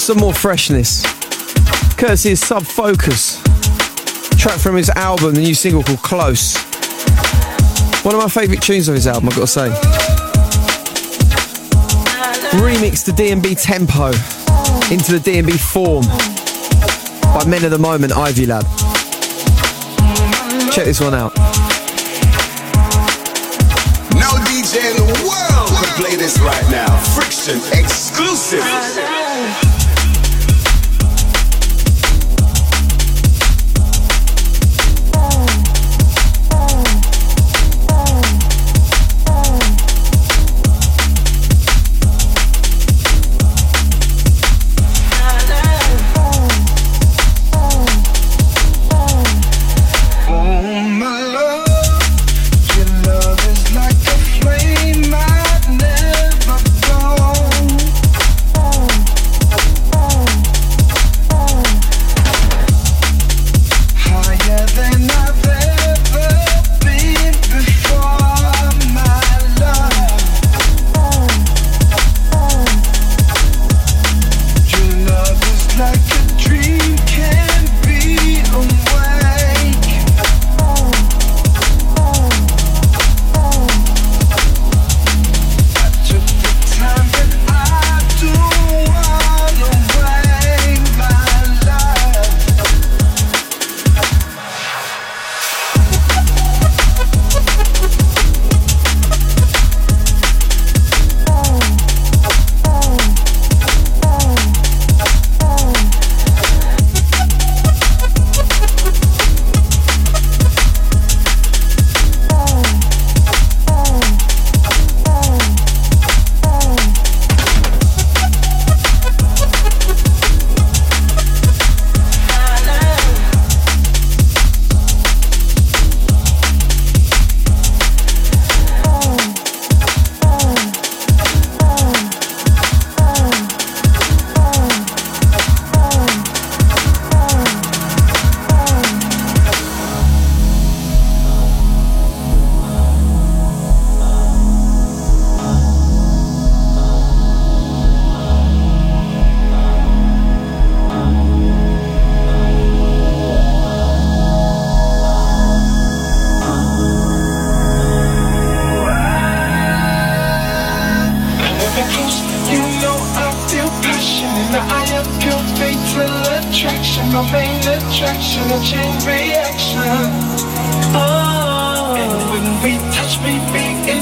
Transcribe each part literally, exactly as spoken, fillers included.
some more freshness. Courtesy of Sub Focus. Track from his album, the new single called Close. One of my favourite tunes of his album, I've got to say. Remixed to D and B tempo into the D and B form by Men of the Moment, Ivy Lab. Check this one out. No D J in the world can play this right now. Friction exclusive.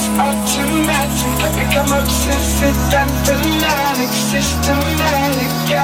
Automatic, I become obsessive and fanatic, systematic.